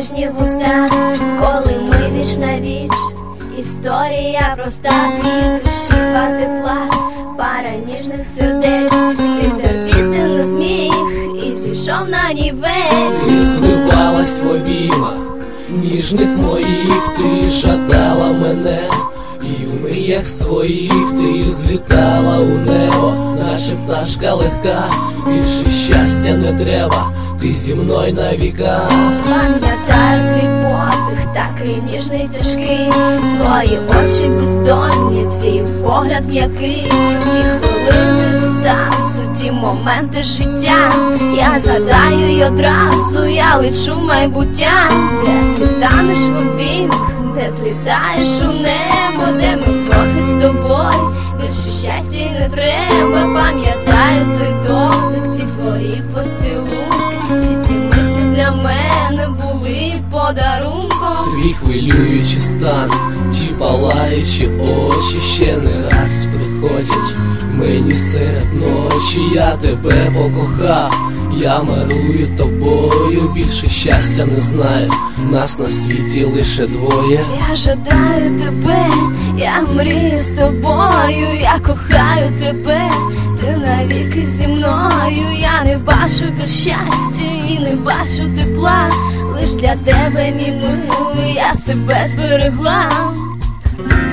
ніжні вуста, коли ми віч на віч. Історія проста, дві душі, два тепла, пара ніжних сердець. Вітер віти на сміх і зійшов на нівець. Ти звивалась в обіймах ніжних моїх, ти жадала мене, і в мріях своїх ти злітала у небо, наче пташка легка. Більше щастя не треба, ти зі мною на віка. Пам'ятаю твій подих, такий ніжний, тяжкий, твої очі бездонні, твій погляд м'який. Ті хвилини екстазу, ті моменти життя, я згадаю й одразу, я лечу в майбуття. Де ти танеш в обіймах, де злітаєш у небо, де ми трохи з тобою, більше щастя й не треба. Пам'ятаю той дотик, ті твої поцілунки, всі ті миті для мене були подарунком. Твій хвилюючий стан, ті палаючі очі ще не раз приходять мені серед ночі. Я тебе покохав, я марую тобою, більше щастя не знаю, нас на світі лише двоє. Я жадаю тебе, я мрію з тобою, я кохаю тебе, ти навіки зі мною. Я не бачу без щастя і не бачу тепла, лиш для тебе, мій милий, я себе зберегла.